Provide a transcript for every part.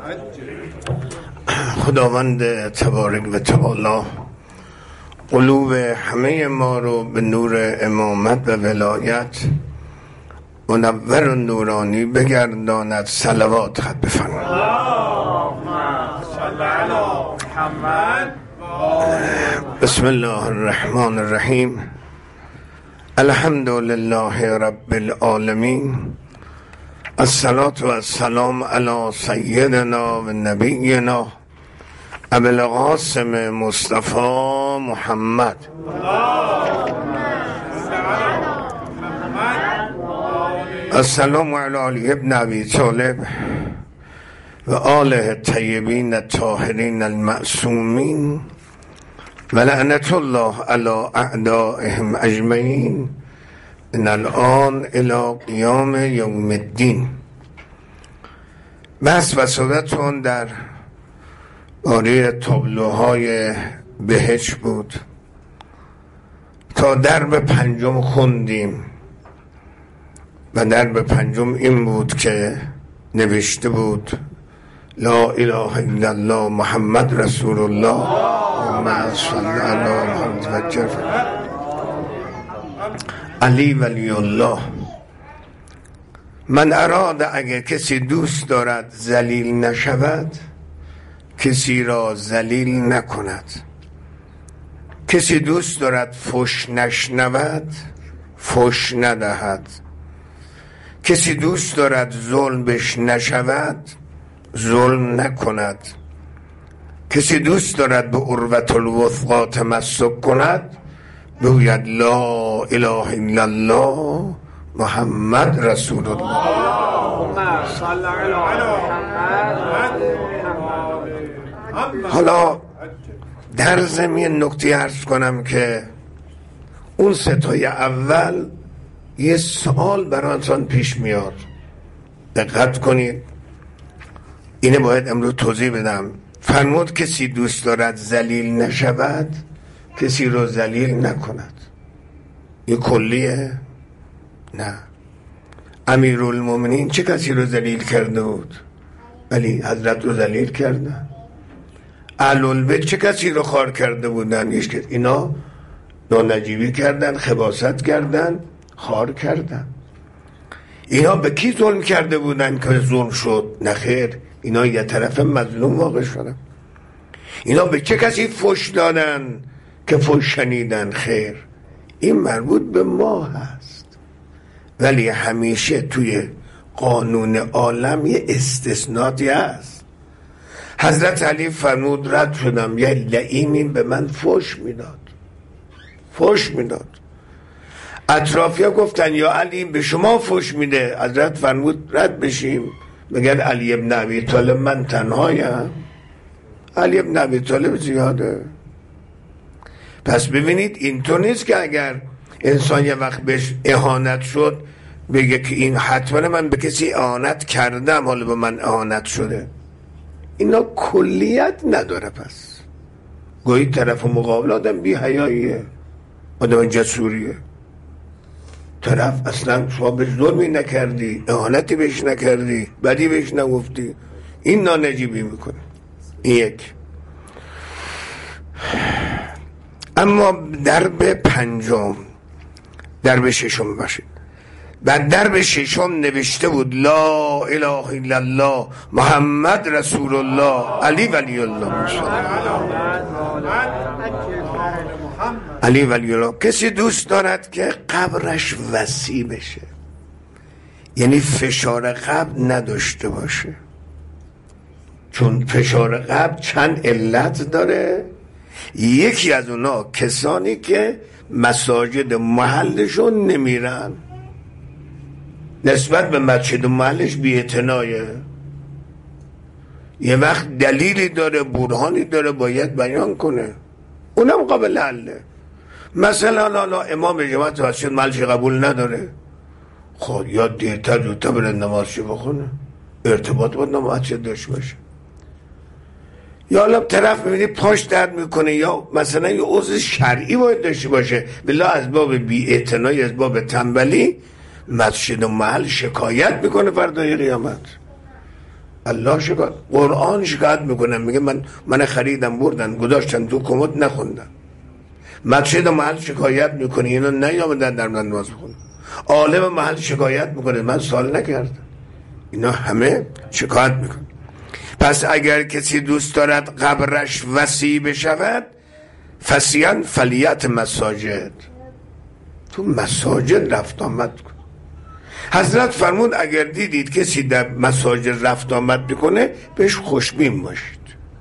خداوند تبارک و تعالی قلوب همه ما رو به نور امامت و ولایت منور و نورانی بگرداند. صلوات خط بفرمایید. بسم الله الرحمن الرحیم. الحمد لله رب العالمین. الصلاة و السلام علی سیدنا و نبینا ابو القاسم مصطفی محمد السلام علی علی ابن ابی طالب و آله الطیبین الطاهرین المعصومین و لعنت الله علی اعدائهم اجمعین من الان الی قیام یوم الدین. بس و صدتون در باره تابلوهای بهشت بود تا درب پنجم خوندیم و درب پنجم این بود که نوشته بود لا اله الا الله محمد رسول الله اللهم صل علی محمد و علی ولی الله. من اراد، اگر کسی دوست دارد ذلیل نشود کسی را ذلیل نکند، کسی دوست دارد فحش نشنود فحش ندهد، کسی دوست دارد ظلم بش نشود ظلم نکند، کسی دوست دارد به عروة الوثقی تمسک کند بگوید لا اله الا الله محمد رسول الله. حالا در زمین نکته عرض کنم که اون ستای اول یه سوال براتون پیش میاد، دقت کنید، اینه باید امروز توضیح بدم. فرمود کسی دوست دارد ذلیل نشود کسی رو ذلیل نکند. یه کلیه؟ نه. امیرالمومنین چه کسی رو ذلیل کرده بود؟ ولی حضرت رو ذلیل کردن. اهل البیت چه کسی رو خوار کرده بودن؟ اینا نانجیبی کردن، خباثت کردن، خوار کردن. اینا به کی ظلم کرده بودن که ظلم شد؟ نخیر، اینا یه طرف مظلوم واقع شدن. اینا به چه کسی فحش دادن که فحش شنیدن؟ خیر، این مربوط به ما هست. ولی همیشه توی قانون عالم یه استثناءاتی هست. حضرت علی فرمود رد شدم یه لعیمی به من فحش میداد. اطرافیا گفتن یا علی به شما فحش میده. حضرت فرمود رد بشیم. مگر علی ابن ابی طالب من تنهایم؟ علی ابن ابی طالب زیاده. پس ببینید اینطور نیست که اگر انسان یه وقت بهش اهانت شد بگه که این حتما من به کسی اهانت کردم حالا به من اهانت شده. اینا کلیت نداره. پس گویی طرف مقابل آدم بی حیاییه، آدم جسوریه. طرف اصلا شما بهش ظلمی نکردی، اهانتی بهش نکردی، بدی بهش نگفتی، این نانجیبی میکنه. این یک. اما درب پنجم، درب ششم باشید. بعد درب ششم نوشته بود لا اله الا الله محمد رسول الله علی ولی الله. علی ولی الله. کسی دوست دارد که قبرش وسیع بشه، یعنی فشار قبر نداشته باشه. چون فشار قبر چند علت داره. یکی از اونا کسانی که مساجد محلشون نمیرن، نسبت به مسجد و محلش بی‌اعتنایه. یه وقت دلیلی داره، برهانی داره، باید بیان کنه، اونم قابل حله. مثلا امام جماعت مسجد محلش قبول نداره، خب یا دیرتر زودتر بره نمازش بخونه، ارتباط با مسجد داشته باشه. یا حالا طرف میبینی پاش درد میکنه، یا مثلا یه عذر شرعی باید داشته باشه، بلا از باب بی‌اعتنایی، از باب تنبلی مسجد و محل شکایت میکنه فردای قیامت. الله شکایت، قرآن شکایت میکنن، میگه من خریدم بردن گذاشتن تو کمد نخوندن. مسجد محل شکایت میکنه اینا نیامدن در نماز بخونن. عالم محل شکایت میکنه من سال نکردم. اینا همه شکایت میکنه. پس اگر کسی دوست دارد قبرش وسیع بشود فسیان فلیت مساجد، تو مساجد رفت آمد کن. حضرت فرمود اگر دیدید کسی در مساجد رفت آمد بکنه بهش خوشبین باشید،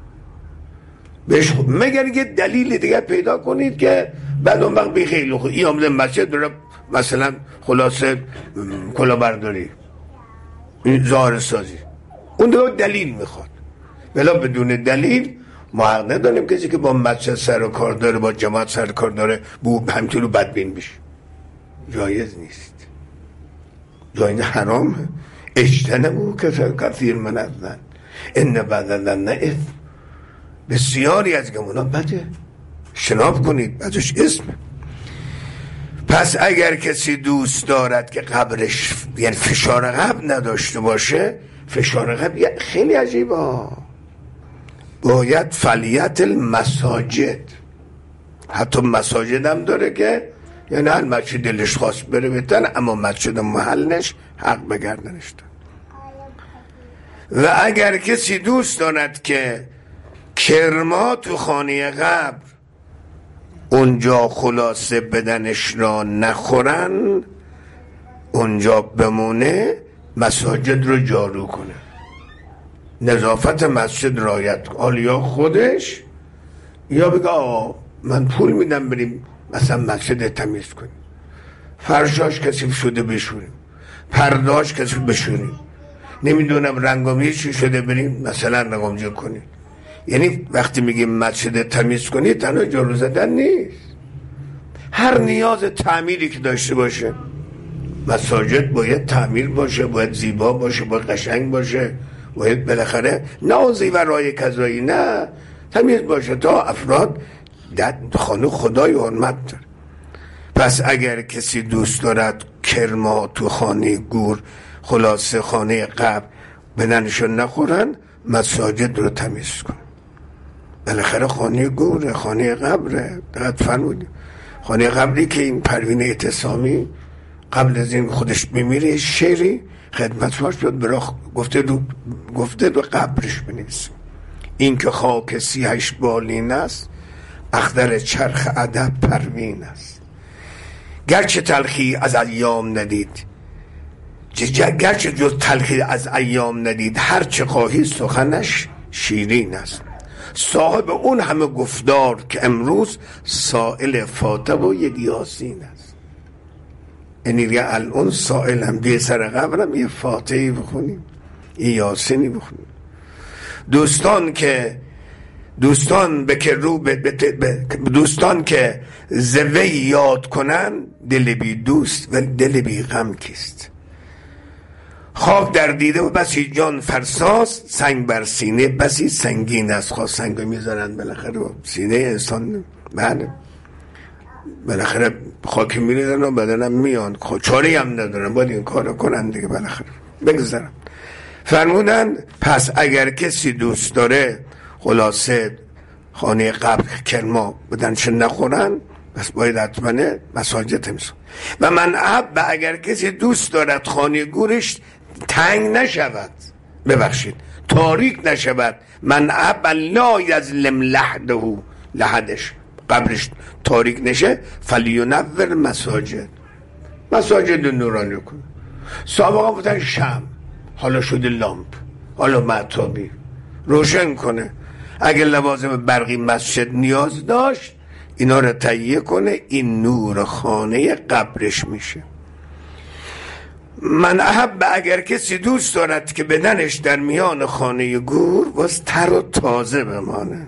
مگر یه دلیل دیگه پیدا کنید که بعد اون وقت بی خیلی خوب این آمده مسجد داره مثلا خلاصه کلاهبرداری ظاهر سازی، اون دیگه دلیل میخواد. ولی بدون دلیل ما حق نداریم کسی که با مسجد سر و کار داره با جماعت سر و کار داره همینطور بدبین بشه، جایز نیست، جایز حرامه. اجتنبوا کثیر من الظن ان بعض الظن اثم، بسیاری از گمانات بده، اجتناب کنید، بعدش اسم. پس اگر کسی دوست دارد که قبرش یعنی فشار قبر نداشته باشه، فشار قبر خیلی عجیبه، باید فعالیت المساجد، حتی مساجد هم داره که یعنی هر مسجد دلش خواست بره بتن، اما مسجد محلش حق بگردنش داره. و اگر کسی دوست دارد که کرما تو خانه قبر اونجا خلاصه بدنش را نخورن، اونجا بمونه، مساجد رو جارو کنه، نظافت مسجد رعایت کنه، یا خودش یا بگه من پول میدم بریم مثلا مسجد تمیز کنیم، فرشاش کثیف شده بشوریم، پرداش کثیف بشوریم، نمیدونم رنگامی چی شده بریم مثلا رنگامی کنیم. یعنی وقتی میگیم مسجد تمیز کنید تنها جارو زدن نیست، هر نیاز تعمیری که داشته باشه مساجد باید تعمیر باشه، باید زیبا باشه، باید قشنگ باشه، باید بالاخره نه زیورای کذایی، نه تمیز باشه تا افراد در خانه خدای حرمت داره. پس اگر کسی دوست دارد کرما تو خانه گور خلاصه خانه قبر بدنشون نخورن، مساجد رو تمیز کن. بالاخره خانه گوره، خانه قبره. دقت فرمودید خانه قبری که این پروین اعتصامی قبل از این خودش بمیره شعری خدمتش شد برا گفته دو قبرش بنویسیم، این که خاک سیهش بالین است اختر چرخ ادب پروین است. گرچه تلخی از ایام ندید، گرچه جز تلخی از ایام ندید، هرچه خواهی سخنش شیرین است. صاحب اون همه گفتار که امروز سائل فاتح و یک یاسین است. یعنی دیگه الان سائلم بیه سر قبرم یه فاتحی بخونیم، یه یاسینی بخونیم. دوستان که زوی یاد کنن، دل بی دوست و دل بی غم کیست. خاک در دیده و بسی جان فرساس، سنگ بر سینه بسی سنگین است. خواست سنگ میذارن بالاخره سینه انسان، بله بالاخره خاک میریزن و بدنم میان، چاره هم ندارن، باید این کارو کنن دیگه بالاخره بگذارم. فرمودن پس اگر کسی دوست داره خلاصه خانه قبر کرما بدنش نخورن، بس باید حتما مساجد تمیز. و من اگر کسی دوست دارد خانه گورش تنگ نشود، ببخشید تاریک نشود، من لا یظلم لحده، لحدش قبرش تاریک نشه، فلیونور مساجد نورانی کن. سابقا بودن شم، حالا شده لامپ، حالا مهتابی روشن کنه. اگر لوازم برقی مسجد نیاز داشت اینا رو تهیه کنه، این نور خانه قبرش میشه. من اگر کسی دوست دارد که بدنش در میان خانه گور باز تر و تازه بمانه،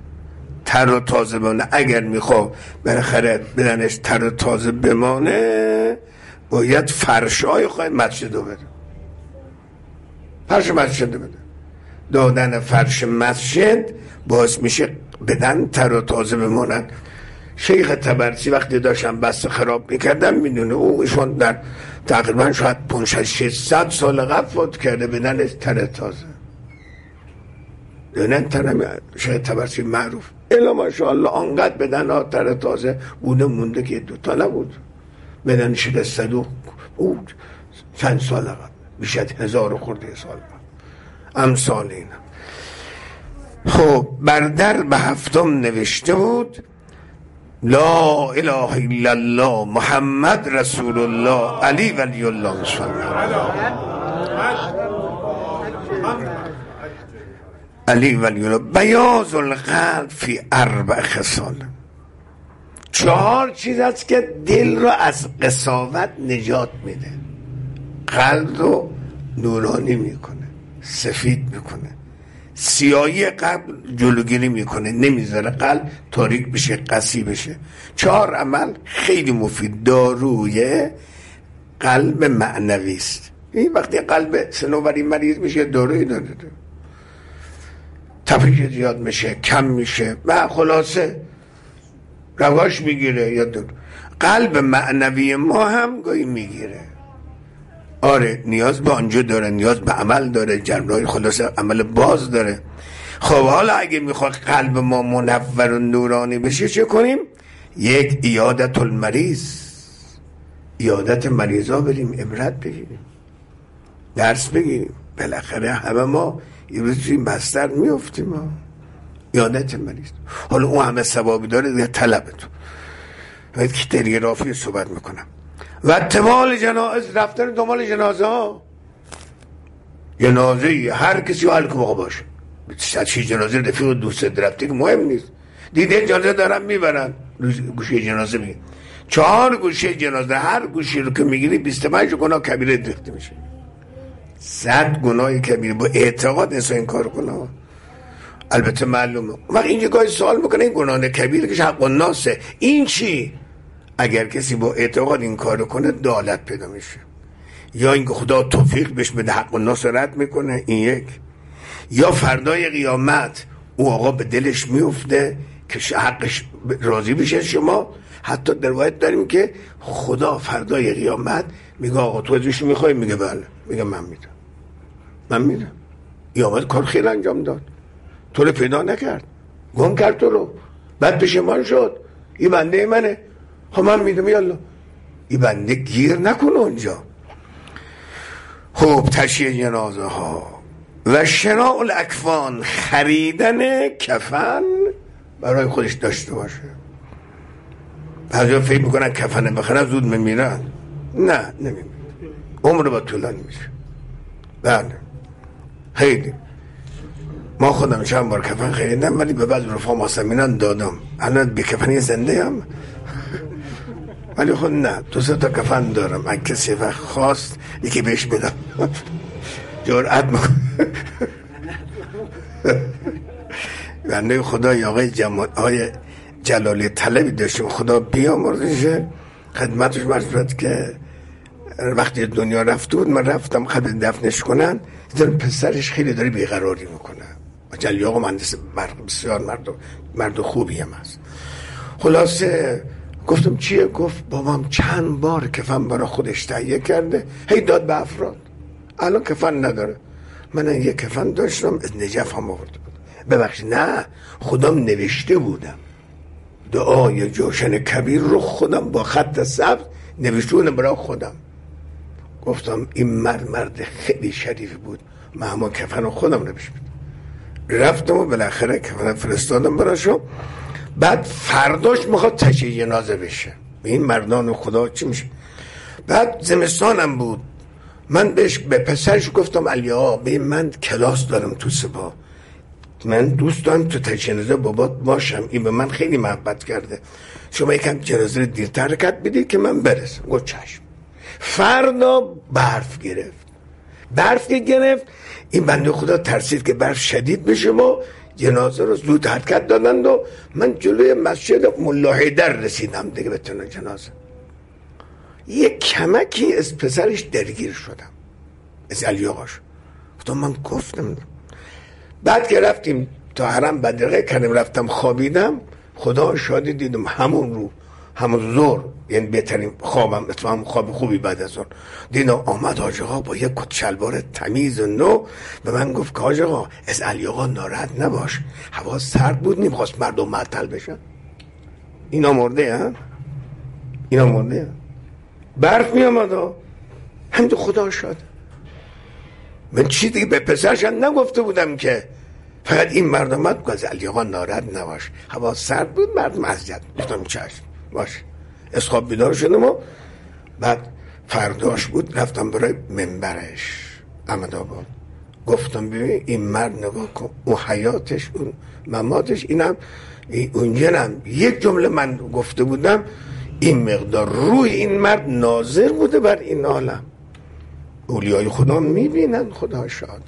اگر میخواد بالاخره بدنش تر و تازه بمانه باید فرشای خواهی مسجد رو بده، فرش مسجد بده. دادن فرش مسجد باعث میشه بدن تر و تازه بماند. شیخ تبرسی وقتی داشتم بس خراب میکردم میدونه ایشون در تقریبا شاید 500-600 سال قبل فوت کرده، بدنش تر تازه. دونن تنم شاید تبرسی معروف الا ماشاءالله آنقدر بدن آتر تازه بوده مونده که دوتا نبود بدن شکسته بود چند سال قبل بیشتر 1000 خورده سال امثال اینا. خب بر در به 7 نوشته بود لا اله الا الله محمد رسول الله علی ولی الله صلی علی ولی الله. بیاض القلب فی 4 خصال 4 چیز است که دل رو از قساوت نجات میده، قلب رو نورانی میکنه، سفید میکنه، سیاهی قلب جلوگیری میکنه، نمیذاره قلب تاریک بشه، قسی بشه. 4 عمل خیلی مفید. داروی قلب معنوی است. این وقتی قلب صنوبری مریض میشه داروی داره، تپش زیاد میشه، کم میشه و خلاصه رواش میگیره. یا قلب معنوی ما هم گاهی میگیره. آره نیاز به آنجا داره، نیاز به عمل داره، جنبه‌های خلاصه عمل باز داره. خب حالا اگه میخواد قلب ما منور و نورانی بشه چه کنیم؟ 1 عیادت المریض، عیادت مریضا بریم، عبرت بگیریم، درس بگیریم. بالاخره همه ما یه روز این بستر میافتیم. عیادت مریض حالا اون همه ثوابی داره دیگه طلبتون باید که تلگرافی صحبت میکنم. و اتباع جنائز، رفتن دنبال جنازه ها. جنازه هر کسی حال که موقع باشه، 100 جنازه رفیق و دوست رفته که مهم نیست، دیده جنازه دارن میبرن گوشه جنازه میگه 4 گوشه جنازه، هر گوشه رو که میگیری 25 گناه کبیره ریخته میشه. 100 گناه کبیره با اعتقاد انسان این کار کنه. البته معلومه وقت اینجا گاهی سوال میکنه این گناه کبیره که حق الناسه، این چی؟ اگر کسی با اعتقاد این کارو کنه دالت پیدا میشه، یا اینکه خدا توفیق بهش بده حق الناس رد میکنه، این یک، یا فردای قیامت او آقا به دلش میفته که حقش راضی بشه شما. حتی در روایت داریم که خدا فردای قیامت میگه آقا تو ازش میخوای؟ میگه بله. میگه من میدم. قیامت کار خیلی انجام داد، تو رو پیدا نکرد، گم کرد تو رو، بعد پشیمان شد، این بنده منه، خب من میدم یالا. این بنده گیر نکنه اونجا. خب تشییع جنازه ها و شراء الاکفان، خریدن کفن برای خودش داشته باشه. بعضی فکر میکنن کفن بخرن زود میمیرن. نه نمیمیرن، عمر با طولانی میشه. بله خیلی ما خودم چند بار کفن خریدم ولی به بعض رفقا ماسمینان دادم، الان به کفنی زنده هم ولی خود نه 2-3 تا کفن دارم، اگه کسی وقت خواست یکی بهش بدم جرأت میکنه. بنده خدا آقای جلالی طلبی داشتیم، خدا بیامرزشه، خدمتش مرد که وقتی دنیا رفته بود من رفتم قبل دفنش کنن، دیدم پسرش خیلی داره بیقراری میکنه. جلالی آقا مهندس بسیار مرد خوبی هم هست. خلاصه گفتم چیه؟ گفت بابام چند بار کفن برای خودش تهیه کرده، هی داد به افراد، الان کفن نداره. من یک کفن داشتم از نجف هم آورده بود. ببخشید نه، خودم نوشته بودم دعای جوشن کبیر رو خودم با خط سبز نوشته بودم برای خودم. گفتم این مرد خیلی شریفی بود، من همون کفن رو خودم نوشته بودم. رفتم و بالاخره کفن فرستادم براشو. بعد فرداش میخواد تشییع جنازه بشه. این مردان خدا چی میشه؟ بعد زمستانم بود، من به پسرش گفتم علیا من کلاس دارم تو سپاه، من دوست دارم تو تشییع جنازه بابات باشم، این به من خیلی محبت کرده، شما یکم جنازه رو دیرتر حرکت بدید که من برسم. گفت چشم. فردا برف گرفت. این بنده خدا ترسید که برف شدید بشه و جنازه رو زود حرکت دادند و من جلوی مسجد ملا حیدر رسیدم دیگه به تن جنازه. یک کمکی از پسرش درگیر شدم، از علی آقاش. من گفتم بعد که رفتیم تا حرم بدرقه کردیم، رفتم خوابیدم، خدا شادی دیدم همون رو همون زور، یعنی بهترین خوابم، اتفاقا خواب خوبی بعد از اون دیدم آمد حاج آقا با یک کت شلوار تمیز و نو به من گفت که حاج آقا از علی آقا ناراحت نباش، هوا سرد بود نمیخواست مردم معطل بشن. اینا مرده ها، اینا مرده ها. برف می آمد همین خدا شد. من چیزی به پسرش نگفته بودم که فقط این مردم مد از علی آقا ناراحت نباش، هوا سرد بود مردم اذیت. گفتم چشم باش. از خواب بیدار شدم و بعد فرداش بود رفتم برای منبرش احمدآباد. گفتم ببین این مرد نگاه کن، اون حیاتش اون مماتش، اینم اونجنم یک جمله من گفته بودم این مقدار روی این مرد ناظر بوده بر این عالم. اولیای خدا میبینن، خدا شاد.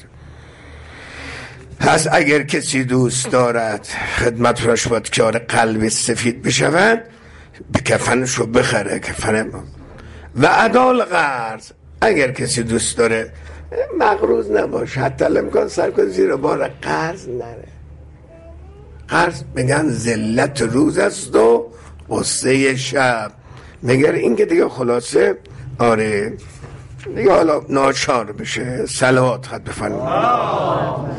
پس اگر کسی دوست دارد خدمت راش باید کار قلب سفید بشود، به کفنشو بخره، کفن و ادال قرض. اگر کسی دوست داره مغروض نباشه، حتی الامکان سر کن زیر بار قرض نره. قرض میگن ذلت روز است و غصه شب. مگر این که دیگه خلاصه آره دیگه حالا ناچار بشه. صلوات خط بفرمایید.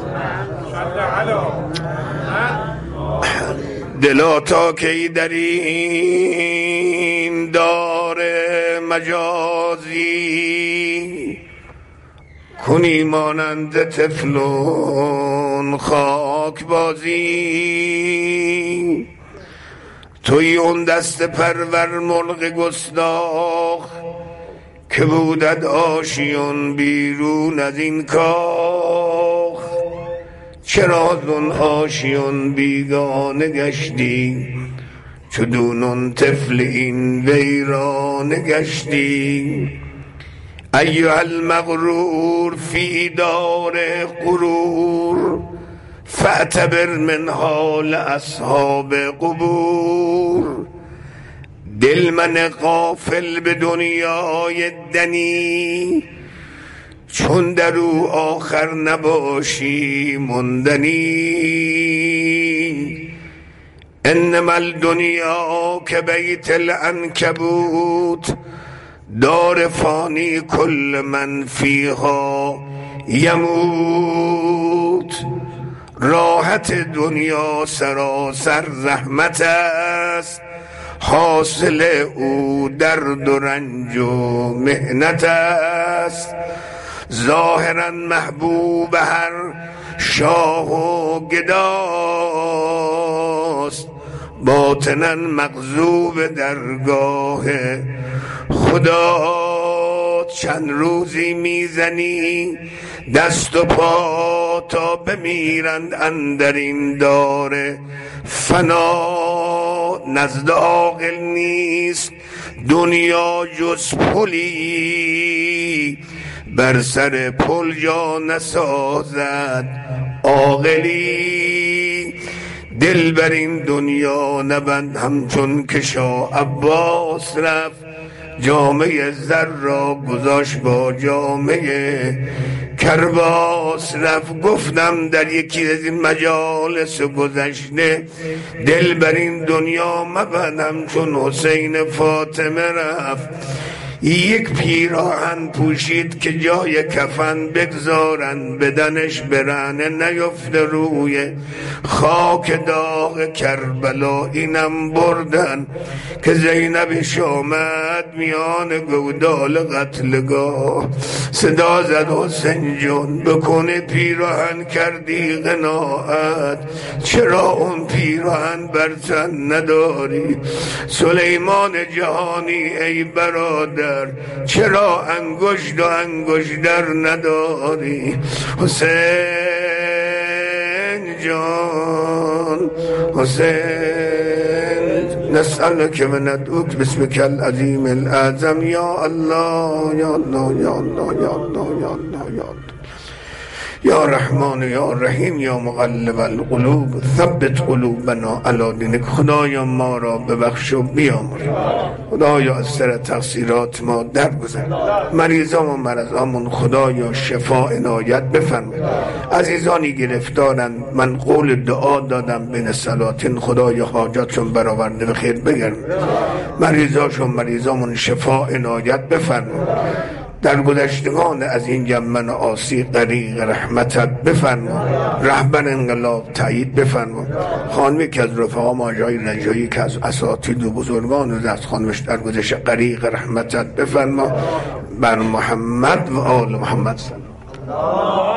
دلا تا کی در این دار مجازی کنی مانند طفلون خاک بازی. توی اون دست پرور مرغ گستاخ که بودد آشیان بیرون از این کاخ. چرا از اون آشیان بیگانه گشتی، چو دونون طفل این ویرانه گشتی. ایها المغرور فی دار غرور، فاعتبر من حال اصحاب قبور. دل من غافل به دنیای دنی، چون در او آخر نباشی مندنی. انما الدنیا که بیت العنکبوت، دار فانی کل من فیها یموت. راحت دنیا سراسر زحمت است، حاصل او درد و رنج و محنت است. ظاهرا محبوب هر شاه و گداست، باطنا مغضوب درگاه خدا. چند روزی میزنی دست و پا تا بمیرند اندر این دار فنا. نزد عاقل نیست دنیا جز پلی، بر سر پل جا نسازد عاقلی. دل بر این دنیا نبند همچون که شاه عباس رفت، جامعه زر را گذاشت با جامعه کرباس رفت. گفتم در یکی از این مجالس گذشته، دل بر این دنیا مبندم چون حسین فاطمه رفت. یک پیراهن پوشید که جای کفن بگذارن، بدنش برهنه نیفته روی خاک داغ کربلا. اینم بردن که زینبش آمد میان گودال قتلگاه. صدا زد حسین جان بکنه پیراهن کردی قناعت، چرا اون پیراهن بر تن نداری؟ سلیمان جهانی ای برادر، چرا انگشت و انگشتر نداری؟ حسین جان حسین، نسألك و ندعوك باسمك العظیم الاعظم. یا الله یا الله یا الله یا الله یا الله یا رحمان یا رحیم یا مقلب القلوب ثبت قلوبنا علی دینک. خدایا ما را ببخش و بیامرز، خدایا از سر تقصیرات ما درگذر، مریضان و مرضامون خدایا شفا عنایت بفرما. عزیزانی گرفتارند، من قول دعا دادم بین صلاتین، خدایا حاجاتشون برآورده به خیر بگردون، مریضاشون مریضامون شفا عنایت بفرما. در گذشتگان از این جمن آسی غریق رحمتت بفرما، رهبر انقلاب تایید بفرما. خانمی که از رفقا ماجای رجایی که از اساتید و بزرگان و دست خانمش در گذشت غریق رحمتت بفرما بر محمد و آل محمد صلی الله.